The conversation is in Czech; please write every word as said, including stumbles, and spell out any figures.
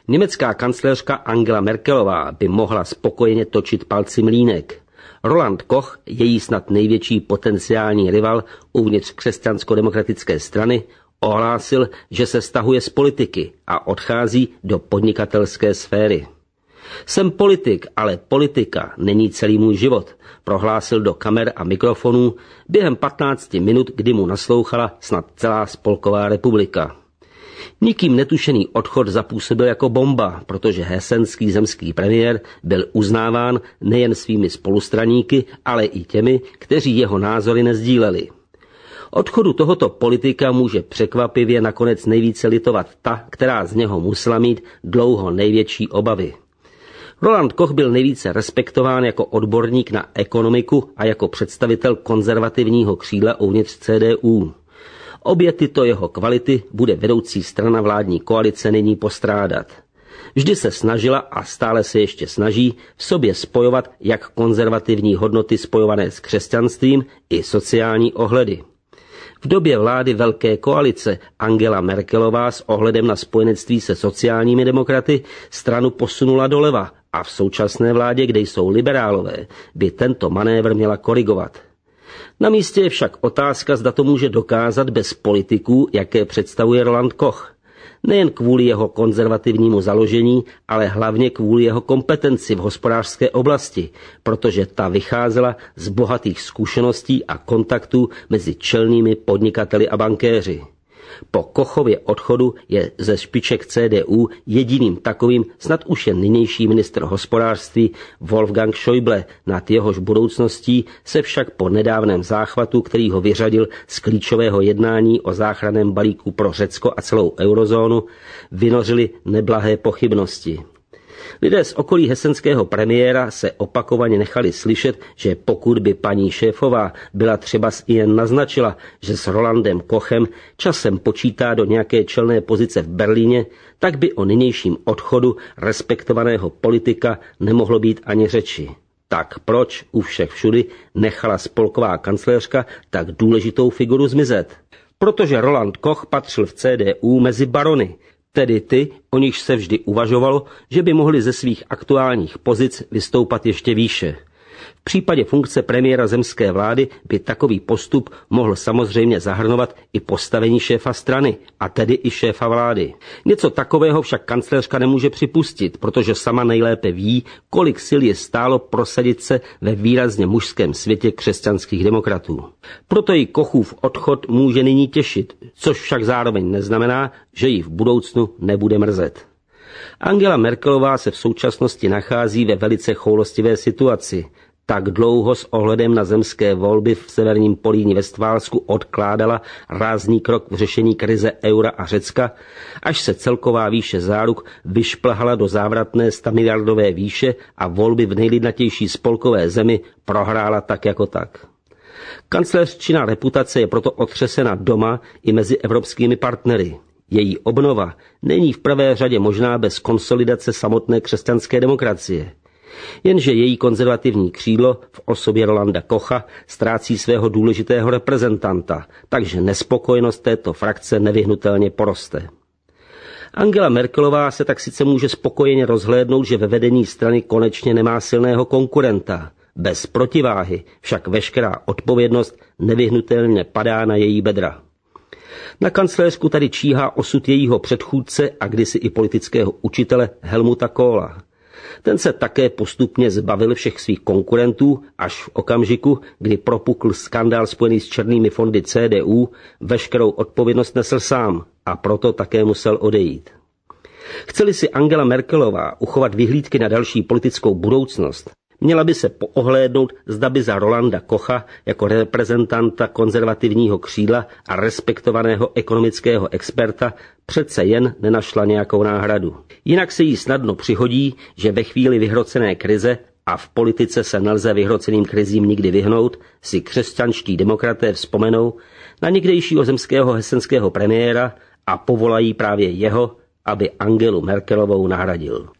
Německá kancléřka Angela Merkelová by mohla spokojeně točit palci mlýnek. Roland Koch, její snad největší potenciální rival uvnitř křesťansko-demokratické strany, ohlásil, že se stahuje z politiky a odchází do podnikatelské sféry. Jsem politik, ale politika není celý můj život, prohlásil do kamer a mikrofonů během patnácti minut, kdy mu naslouchala snad celá Spolková republika. Nikým netušený odchod zapůsobil jako bomba, protože hesenský zemský premiér byl uznáván nejen svými spolustraníky, ale i těmi, kteří jeho názory nezdíleli. Odchodu tohoto politika může překvapivě nakonec nejvíce litovat ta, která z něho musela mít dlouho největší obavy. Roland Koch byl nejvíce respektován jako odborník na ekonomiku a jako představitel konzervativního křídla uvnitř C D U. Obě tyto jeho kvality bude vedoucí strana vládní koalice nyní postrádat. Vždy se snažila a stále se ještě snaží v sobě spojovat jak konzervativní hodnoty spojované s křesťanstvím i sociální ohledy. V době vlády Velké koalice Angela Merkelová s ohledem na spojenectví se sociálními demokraty stranu posunula doleva a v současné vládě, kde jsou liberálové, by tento manévr měla korigovat. Na místě je však otázka, zda to může dokázat bez politiků, jaké představuje Roland Koch. Nejen kvůli jeho konzervativnímu založení, ale hlavně kvůli jeho kompetenci v hospodářské oblasti, protože ta vycházela z bohatých zkušeností a kontaktů mezi čelnými podnikateli a bankéři. Po Kochově odchodu je ze špiček C D U jediným takovým snad už jen nynější ministr hospodářství Wolfgang Schäuble, nad jehož budoucností se však po nedávném záchvatu, který ho vyřadil z klíčového jednání o záchranném balíku pro Řecko a celou eurozónu, vynořily neblahé pochybnosti. Lidé z okolí hesenského premiéra se opakovaně nechali slyšet, že pokud by paní šéfová byla třeba jen naznačila, že s Rolandem Kochem časem počítá do nějaké čelné pozice v Berlíně, tak by o nynějším odchodu respektovaného politika nemohlo být ani řeči. Tak proč u všech všudy nechala spolková kancléřka tak důležitou figuru zmizet? Protože Roland Koch patřil v C D U mezi barony, tedy ty, o nichž se vždy uvažovalo, že by mohli ze svých aktuálních pozic vystoupat ještě výše. V případě funkce premiéra zemské vlády by takový postup mohl samozřejmě zahrnovat i postavení šéfa strany, a tedy i šéfa vlády. Něco takového však kancléřka nemůže připustit, protože sama nejlépe ví, kolik sil je stálo prosadit se ve výrazně mužském světě křesťanských demokratů. Proto ji Kochův odchod může nyní těšit, což však zároveň neznamená, že ji v budoucnu nebude mrzet. Angela Merkelová se v současnosti nachází ve velice choulostivé situaci. Tak dlouho s ohledem na zemské volby v severním Políni Vestfálsku odkládala rázný krok v řešení krize eura a Řecka, až se celková výše záruk vyšplhala do závratné stamiliardové výše a volby v nejlidnatější spolkové zemi prohrála tak jako tak. Kancléřčina reputace je proto otřesena doma i mezi evropskými partnery. Její obnova není v prvé řadě možná bez konsolidace samotné křesťanské demokracie. Jenže její konzervativní křídlo v osobě Rolanda Kocha ztrácí svého důležitého reprezentanta, takže nespokojenost této frakce nevyhnutelně poroste. Angela Merkelová se tak sice může spokojeně rozhlédnout, že ve vedení strany konečně nemá silného konkurenta. Bez protiváhy však veškerá odpovědnost nevyhnutelně padá na její bedra. Na kancléřku tady číhá osud jejího předchůdce a kdysi i politického učitele Helmuta Kohla. Ten se také postupně zbavil všech svých konkurentů až v okamžiku, kdy propukl skandál spojený s černými fondy C D U, veškerou odpovědnost nesl sám a proto také musel odejít. Chce-li si Angela Merkelová uchovat vyhlídky na další politickou budoucnost, měla by se poohlédnout, zda by za Rolanda Kocha jako reprezentanta konzervativního křídla a respektovaného ekonomického experta přece jen nenašla nějakou náhradu. Jinak se jí snadno přihodí, že ve chvíli vyhrocené krize, a v politice se nelze vyhroceným krizím nikdy vyhnout, si křesťanští demokraté vzpomenou na někdejšího zemského hesenského premiéra a povolají právě jeho, aby Angelu Merkelovou nahradil.